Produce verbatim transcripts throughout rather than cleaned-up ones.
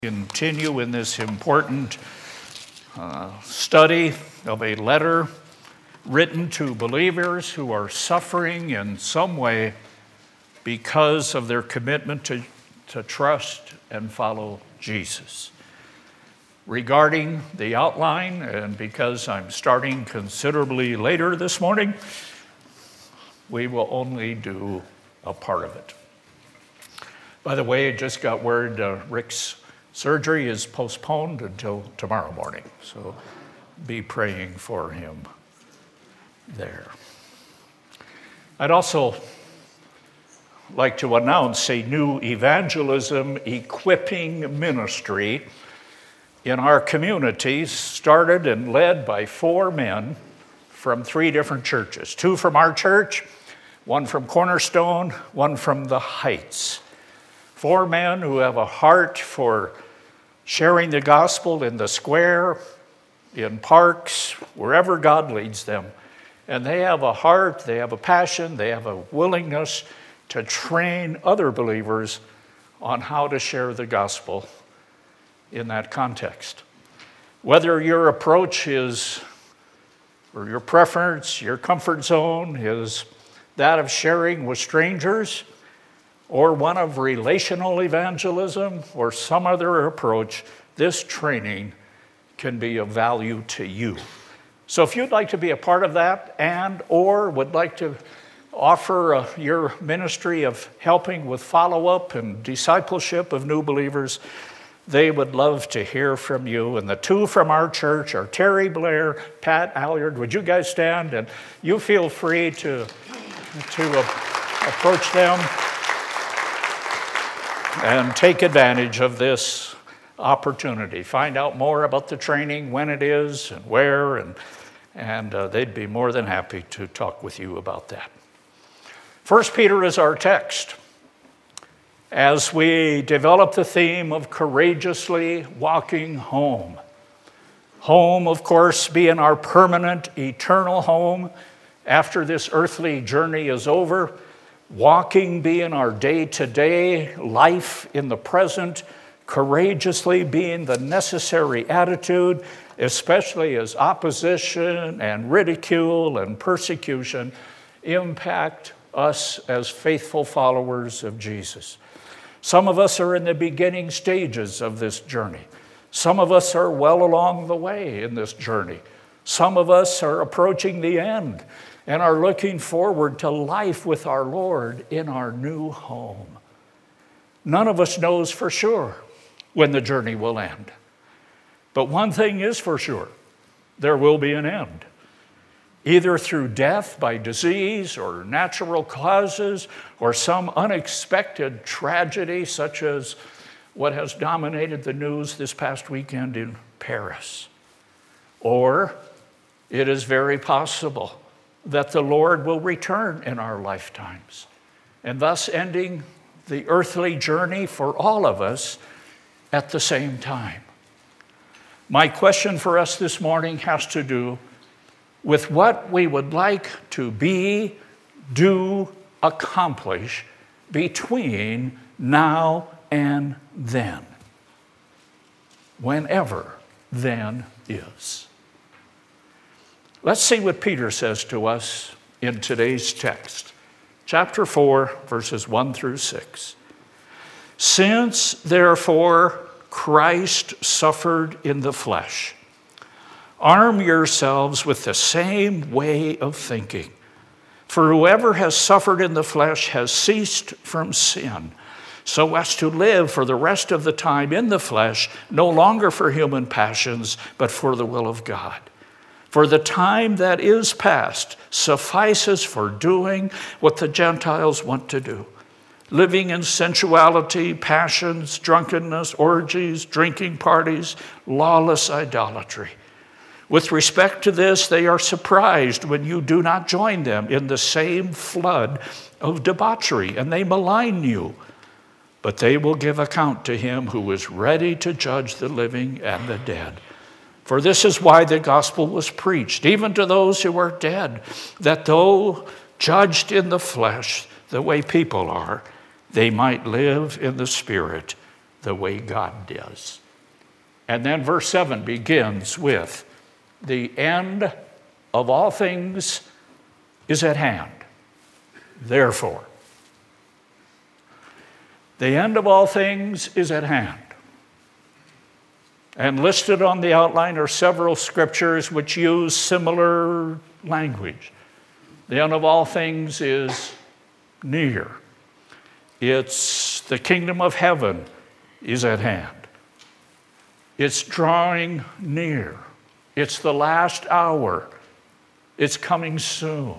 Continue in this important uh, study of a letter written to believers who are suffering in some way because of their commitment to, to trust and follow Jesus. Regarding the outline, and because I'm starting considerably later this morning, we will only do a part of it. By the way, I just got word uh, Rick's surgery is postponed until tomorrow morning, so be praying for him there. I'd also like to announce a new evangelism equipping ministry in our community, started and led by four men from three different churches. Two from our church, one from Cornerstone, one from the Heights. Four men who have a heart for sharing the gospel in the square, in parks, wherever God leads them. And they have a heart, they have a passion, they have a willingness to train other believers on how to share the gospel in that context. Whether your approach is, or your preference, your comfort zone is that of sharing with strangers, or one of relational evangelism, or some other approach, this training can be of value to you. So if you'd like to be a part of that and or would like to offer uh, your ministry of helping with follow-up and discipleship of new believers, they would love to hear from you. And the two from our church are Terry Blair, Pat Alliard. Would you guys stand? And you feel free to, to uh, approach them and take advantage of this opportunity. Find out more about the training, when it is and where, and, and uh, they'd be more than happy to talk with you about that. First Peter is our text. As we develop the theme of courageously walking home. Home, of course, being our permanent, eternal home after this earthly journey is over. Walking being our day-to-day life in the present, courageously being the necessary attitude, especially as opposition and ridicule and persecution impact us as faithful followers of Jesus. Some of us are in the beginning stages of this journey. Some of us are well along the way in this journey. Some of us are approaching the end and are looking forward to life with our Lord in our new home. None of us knows for sure when the journey will end. But one thing is for sure, there will be an end. Either through death by disease or natural causes or some unexpected tragedy such as what has dominated the news this past weekend in Paris. Or it is very possible that the Lord will return in our lifetimes, and thus ending the earthly journey for all of us at the same time. My question for us this morning has to do with what we would like to be, do, accomplish between now and then, whenever then is. Let's see what Peter says to us in today's text. Chapter four, verses one through six. Since, therefore, Christ suffered in the flesh, arm yourselves with the same way of thinking. For whoever has suffered in the flesh has ceased from sin, so as to live for the rest of the time in the flesh, no longer for human passions, but for the will of God. For the time that is past suffices for doing what the Gentiles want to do, living in sensuality, passions, drunkenness, orgies, drinking parties, lawless idolatry. With respect to this, they are surprised when you do not join them in the same flood of debauchery, and they malign you. But they will give account to him who is ready to judge the living and the dead. For this is why the gospel was preached, even to those who are dead, that though judged in the flesh the way people are, they might live in the spirit the way God does. And then verse seven begins with, the end of all things is at hand. Therefore, the end of all things is at hand. And listed on the outline are several scriptures which use similar language. The end of all things is near. It's the kingdom of heaven is at hand. It's drawing near. It's the last hour. It's coming soon.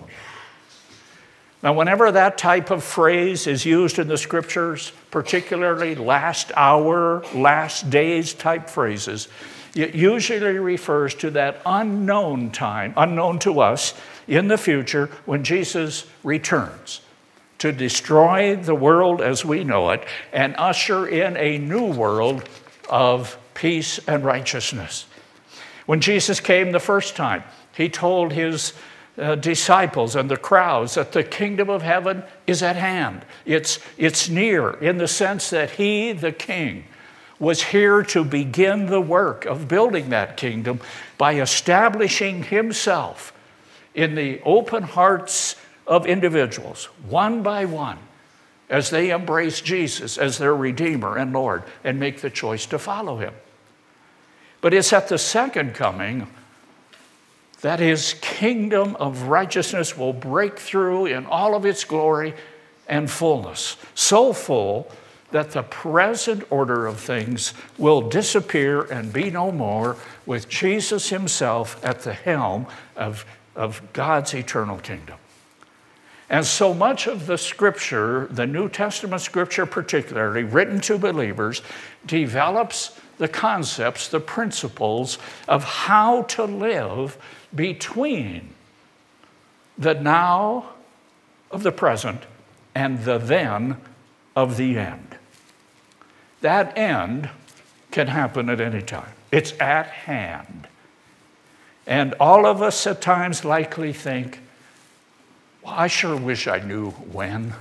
Now, whenever that type of phrase is used in the scriptures, particularly last hour, last days type phrases, it usually refers to that unknown time, unknown to us, in the future when Jesus returns to destroy the world as we know it and usher in a new world of peace and righteousness. When Jesus came the first time, he told his uh, disciples and the crowds that the kingdom of heaven is at hand. It's, it's near in the sense that he, the king, was here to begin the work of building that kingdom by establishing himself in the open hearts of individuals, one by one, as they embrace Jesus as their Redeemer and Lord and make the choice to follow him. But it's at the second coming that his kingdom of righteousness will break through in all of its glory and fullness, so full that the present order of things will disappear and be no more, with Jesus himself at the helm of, of God's eternal kingdom. And so much of the scripture, the New Testament scripture particularly, written to believers, develops the concepts, the principles of how to live between the now of the present and the then of the end. That end can happen at any time. It's at hand. And all of us at times likely think, well, I sure wish I knew when.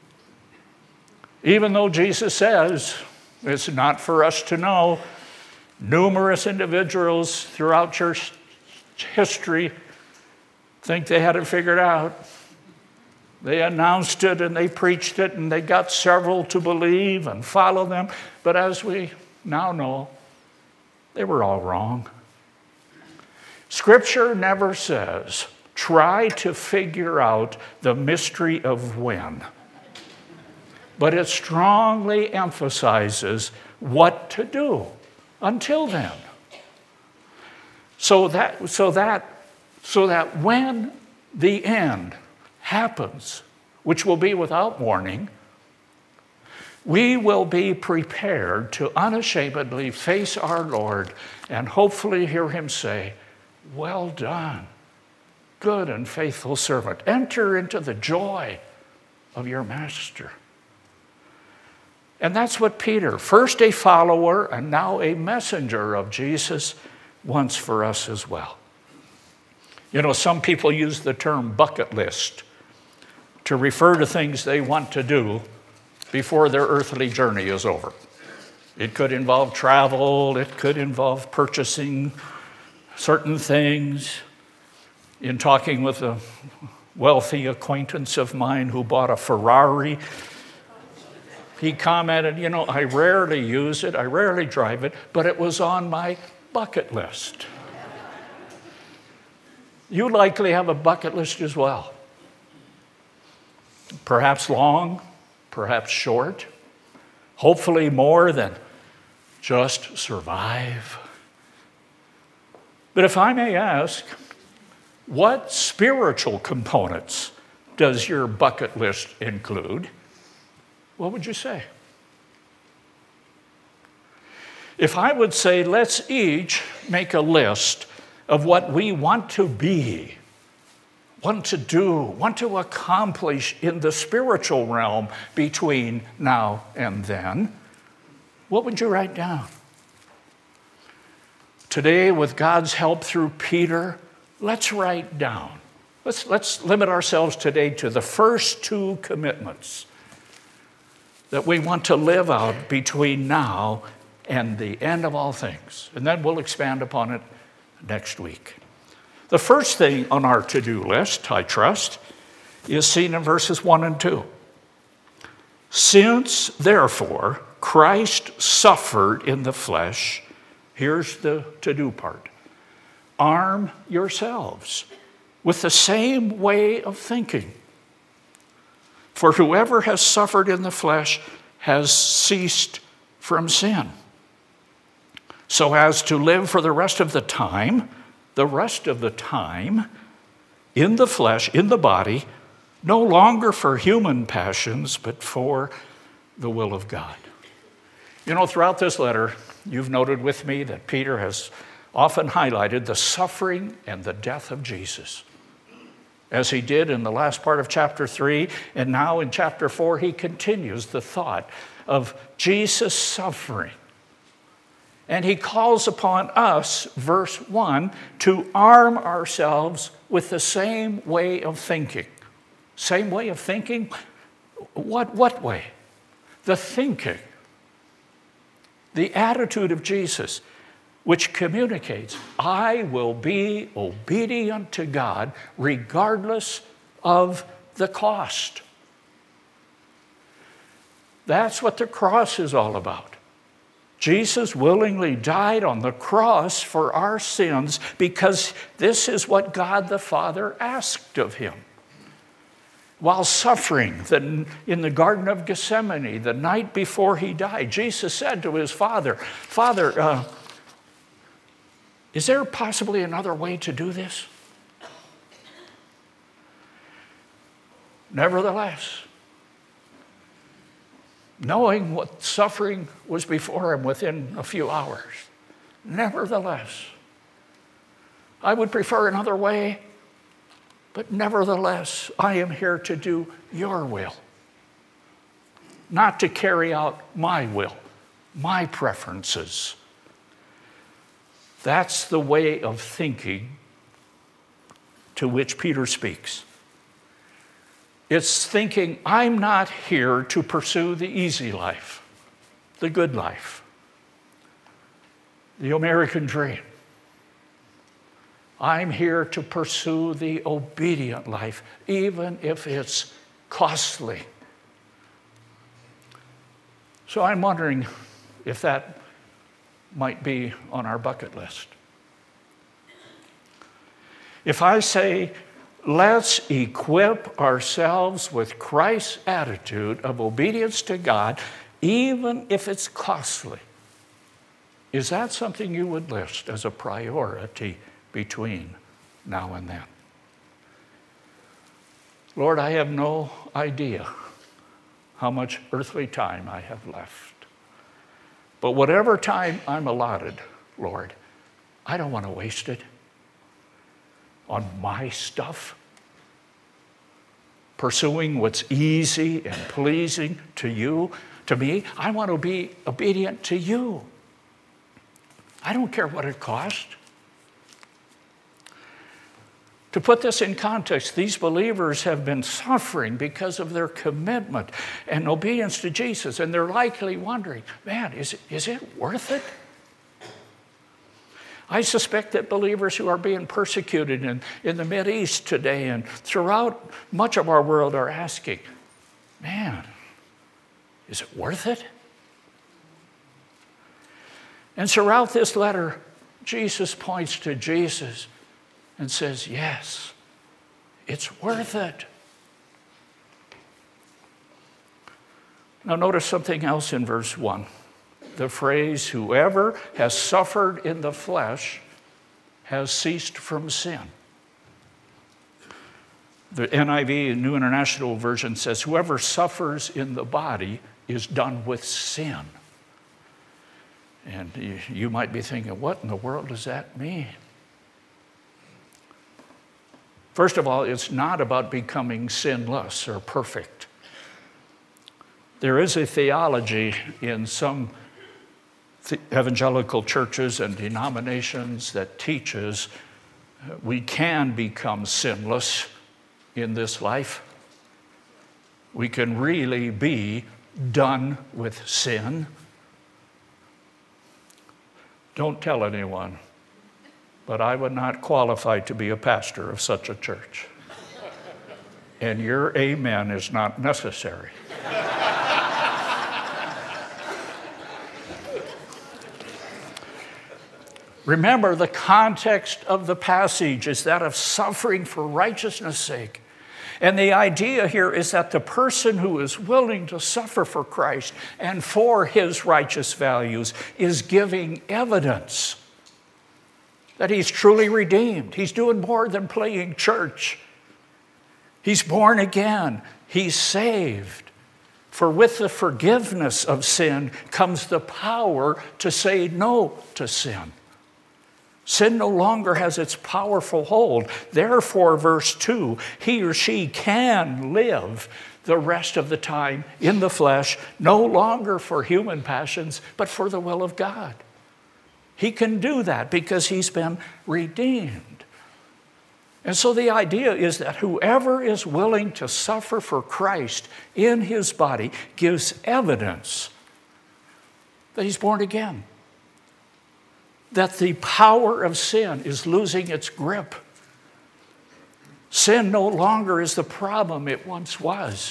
Even though Jesus says it's not for us to know, numerous individuals throughout church history think they had it figured out. They announced it and they preached it and they got several to believe and follow them. But as we now know, they were all wrong. Scripture never says, try to figure out the mystery of when. But it strongly emphasizes what to do until then. So that, so that, so that when the end happens, which will be without warning, we will be prepared to unashamedly face our Lord and hopefully hear him say, well done, good and faithful servant. Enter into the joy of your master. And that's what Peter, first a follower and now a messenger of Jesus, wants for us as well. You know, some people use the term bucket list to refer to things they want to do before their earthly journey is over. It could involve travel, it could involve purchasing certain things. In talking with a wealthy acquaintance of mine who bought a Ferrari, he commented, you know, I rarely use it, I rarely drive it, but it was on my bucket list. You likely have a bucket list as well. Perhaps long, perhaps short, hopefully more than just survive. But if I may ask, what spiritual components does your bucket list include? What would you say? If I would say, let's each make a list of what we want to be, want to do, want to accomplish in the spiritual realm between now and then, what would you write down? Today, with God's help through Peter, let's write down. Let's, let's limit ourselves today to the first two commitments. that we want to live out between now and the end of all things. And then we'll expand upon it next week. The first thing on our to-do list, I trust, is seen in verses one and two. Since, therefore, Christ suffered in the flesh, here's the to-do part. Arm yourselves with the same way of thinking. For whoever has suffered in the flesh has ceased from sin, so as to live for the rest of the time, the rest of the time, in the flesh, in the body, no longer for human passions, but for the will of God. You know, throughout this letter, you've noted with me that Peter has often highlighted the suffering and the death of Jesus. As he did in the last part of chapter three, and now in chapter four, he continues the thought of Jesus' suffering. And he calls upon us, verse one, to arm ourselves with the same way of thinking. Same way of thinking? What, what way? The thinking, the attitude of Jesus, which communicates, I will be obedient to God regardless of the cost. That's what the cross is all about. Jesus willingly died on the cross for our sins because this is what God the Father asked of him. While suffering in the Garden of Gethsemane, the night before he died, Jesus said to his Father, Father, uh, is there possibly another way to do this? Nevertheless, knowing what suffering was before him within a few hours, nevertheless, I would prefer another way, but nevertheless, I am here to do your will, not to carry out my will, my preferences. That's the way of thinking to which Peter speaks. It's thinking, I'm not here to pursue the easy life, the good life, the American dream. I'm here to pursue the obedient life, even if it's costly. So I'm wondering if that might be on our bucket list. If I say, let's equip ourselves with Christ's attitude of obedience to God, even if it's costly, is that something you would list as a priority between now and then? Lord, I have no idea how much earthly time I have left. But whatever time I'm allotted, Lord, I don't want to waste it on my stuff, pursuing what's easy and pleasing to you, to me. I want to be obedient to you. I don't care what it costs. To put this in context, these believers have been suffering because of their commitment and obedience to Jesus, and they're likely wondering, man, is, is it worth it? I suspect that believers who are being persecuted in, in the Mideast today and throughout much of our world are asking, man, is it worth it? And throughout this letter, Jesus points to Jesus and says, yes, it's worth it. Now notice something else in verse one. The phrase, whoever has suffered in the flesh has ceased from sin. The N I V, New International Version, says, whoever suffers in the body is done with sin. And you, you might be thinking, what in the world does that mean? First of all, it's not about becoming sinless or perfect. There is a theology in some evangelical churches and denominations that teaches we can become sinless in this life. We can really be done with sin. Don't tell anyone, but I would not qualify to be a pastor of such a church. And your amen is not necessary. Remember, the context of the passage is that of suffering for righteousness' sake. And the idea here is that the person who is willing to suffer for Christ and for his righteous values is giving evidence that he's truly redeemed. He's doing more than playing church. He's born again. He's saved. For with the forgiveness of sin comes the power to say no to sin. Sin no longer has its powerful hold. Therefore, verse two, he or she can live the rest of the time in the flesh, no longer for human passions, but for the will of God. He can do that because he's been redeemed. And so the idea is that whoever is willing to suffer for Christ in his body gives evidence that he's born again, that the power of sin is losing its grip. Sin no longer is the problem it once was.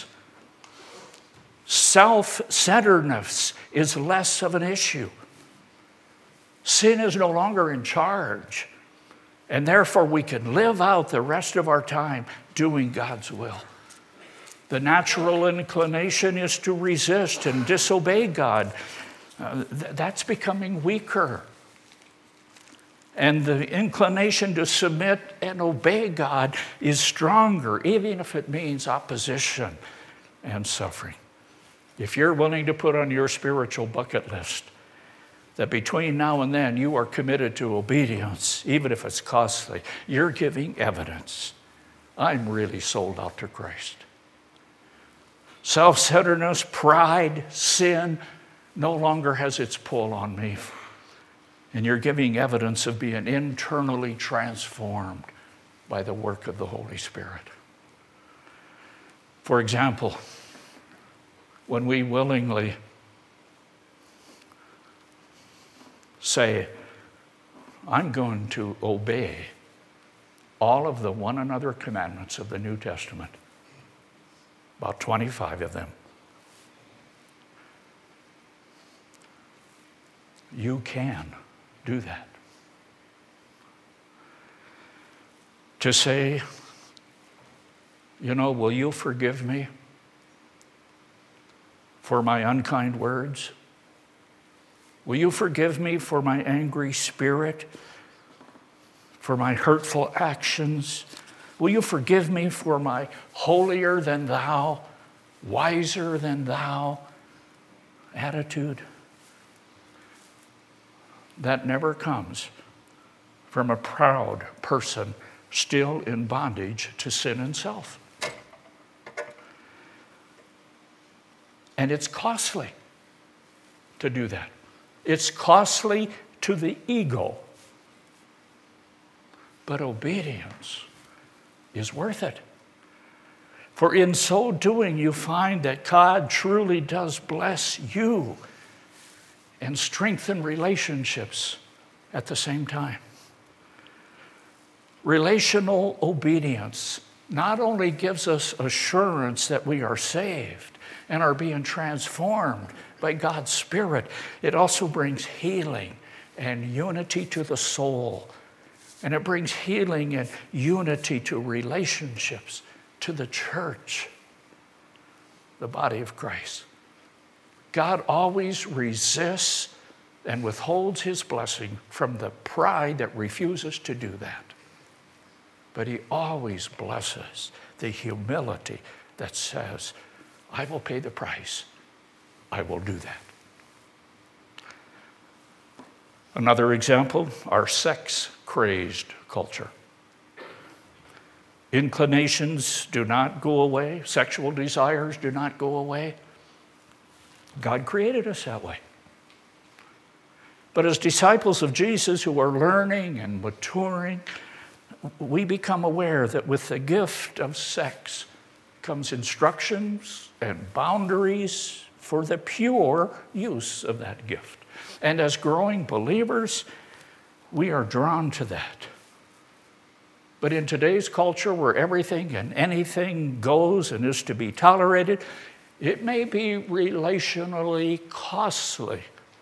Self-centeredness is less of an issue. Sin is no longer in charge, and therefore we can live out the rest of our time doing God's will. The natural inclination is to resist and disobey God. Uh, th- that's becoming weaker. And the inclination to submit and obey God is stronger, even if it means opposition and suffering. If you're willing to put on your spiritual bucket list that between now and then you are committed to obedience, even if it's costly, you're giving evidence. I'm really sold out to Christ. Self-centeredness, pride, sin no longer has its pull on me. And you're giving evidence of being internally transformed by the work of the Holy Spirit. For example, when we willingly say, I'm going to obey all of the one another commandments of the New Testament, about twenty-five of them, you can do that. To say, you know, will you forgive me for my unkind words? Will you forgive me for my angry spirit, for my hurtful actions? Will you forgive me for my holier than thou, wiser than thou attitude? That never comes from a proud person still in bondage to sin and self. And it's costly to do that. It's costly to the ego. But obedience is worth it. For in so doing, you find that God truly does bless you and strengthen relationships at the same time. Relational obedience not only gives us assurance that we are saved and are being transformed by God's Spirit, it also brings healing and unity to the soul. And it brings healing and unity to relationships, to the church, the body of Christ. God always resists and withholds his blessing from the pride that refuses to do that. But he always blesses the humility that says, I will pay the price. I will do that. Another example, our sex-crazed culture. Inclinations do not go away. Sexual desires do not go away. God created us that way. But as disciples of Jesus who are learning and maturing, we become aware that with the gift of sex comes instructions and boundaries, for the pure use of that gift. And as growing believers, we are drawn to that. But in today's culture where everything and anything goes and is to be tolerated, it may be relationally costly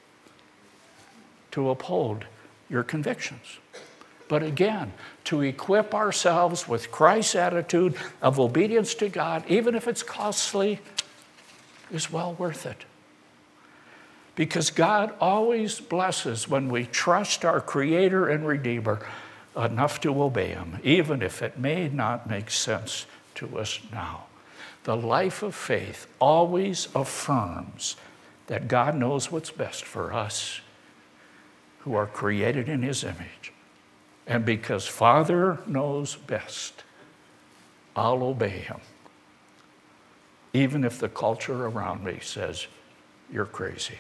to uphold your convictions. But again, to equip ourselves with Christ's attitude of obedience to God, even if it's costly, is well worth it. Because God always blesses when we trust our Creator and Redeemer enough to obey Him, even if it may not make sense to us now. The life of faith always affirms that God knows what's best for us who are created in His image. And because Father knows best, I'll obey Him, even if the culture around me says, you're crazy.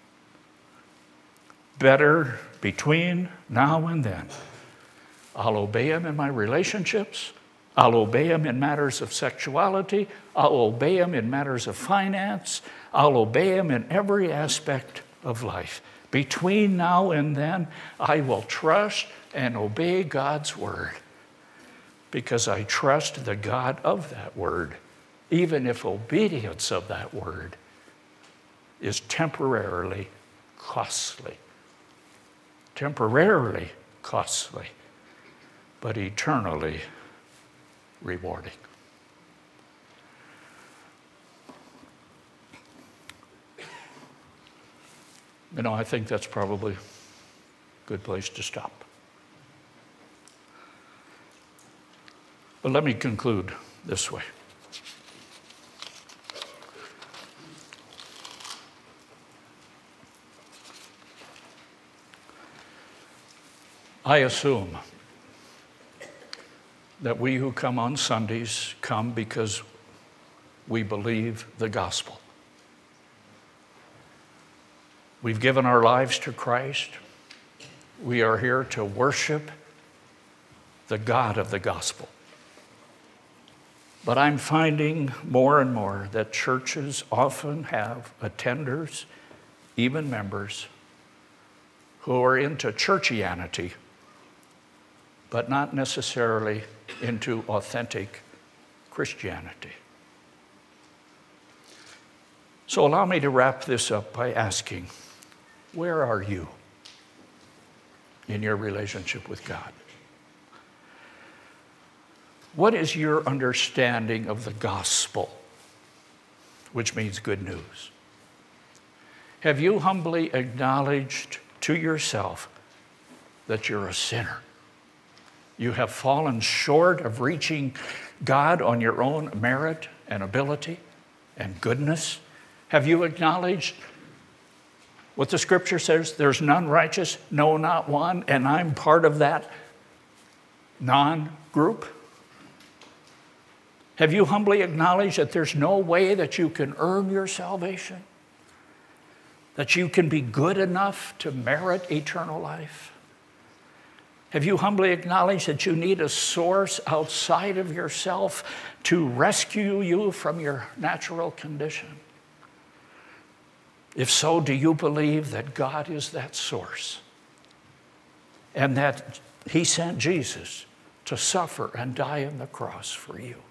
Better between now and then, I'll obey Him in my relationships. I'll obey Him in matters of sexuality. I'll obey Him in matters of finance. I'll obey Him in every aspect of life. Between now and then, I will trust and obey God's word because I trust the God of that word, even if obedience of that word is temporarily costly. Temporarily costly, but eternally rewarding. You know, I think that's probably a good place to stop. But let me conclude this way. I assume that we who come on Sundays come because we believe the gospel. We've given our lives to Christ. We are here to worship the God of the gospel. But I'm finding more and more that churches often have attenders, even members, who are into churchianity, but not necessarily into authentic Christianity. So allow me to wrap this up by asking, where are you in your relationship with God? What is your understanding of the gospel, which means good news? Have you humbly acknowledged to yourself that you're a sinner? You have fallen short of reaching God on your own merit and ability and goodness? Have you acknowledged what the scripture says? There's none righteous, no, not one, and I'm part of that non-group? Have you humbly acknowledged that there's no way that you can earn your salvation? That you can be good enough to merit eternal life? Have you humbly acknowledged that you need a source outside of yourself to rescue you from your natural condition? If so, do you believe that God is that source and that He sent Jesus to suffer and die on the cross for you?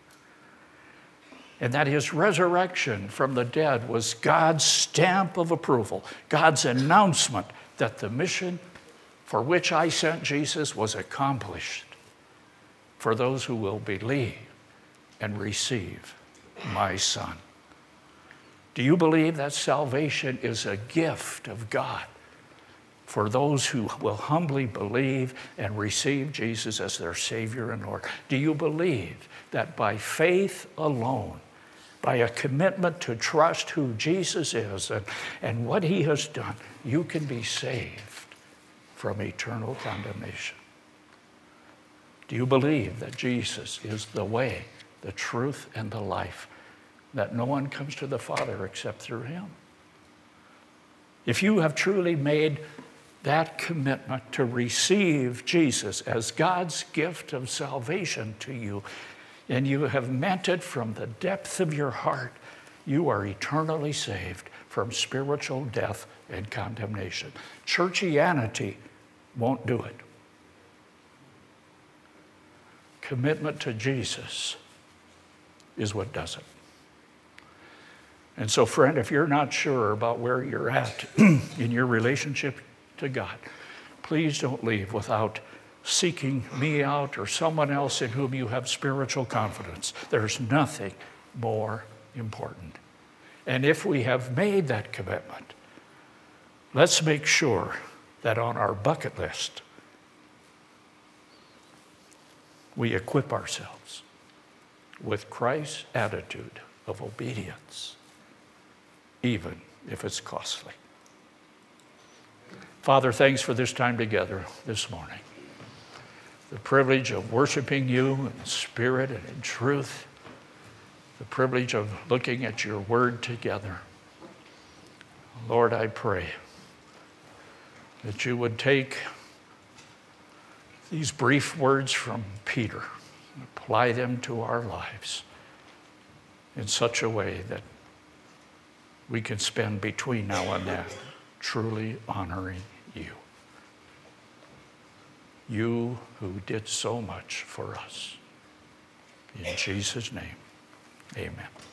And that His resurrection from the dead was God's stamp of approval, God's announcement that the mission for which I sent Jesus was accomplished for those who will believe and receive my Son. Do you believe that salvation is a gift of God for those who will humbly believe and receive Jesus as their Savior and Lord? Do you believe that by faith alone, by a commitment to trust who Jesus is and, and what He has done, you can be saved from eternal condemnation? Do you believe that Jesus is the way, the truth, and the life, that no one comes to the Father except through Him? If you have truly made that commitment to receive Jesus as God's gift of salvation to you, and you have meant it from the depth of your heart, you are eternally saved from spiritual death and condemnation. Churchianity won't do it. Commitment to Jesus is what does it. And so, friend, if you're not sure about where you're at in your relationship to God, please don't leave without seeking me out or someone else in whom you have spiritual confidence. There's nothing more important. And if we have made that commitment, let's make sure that on our bucket list, we equip ourselves with Christ's attitude of obedience, even if it's costly. Father, thanks for this time together this morning. The privilege of worshiping you in spirit and in truth. The privilege of looking at your word together. Lord, I pray that you would take these brief words from Peter and apply them to our lives in such a way that we can spend between now and then truly honoring you. You who did so much for us. In Jesus' name, amen.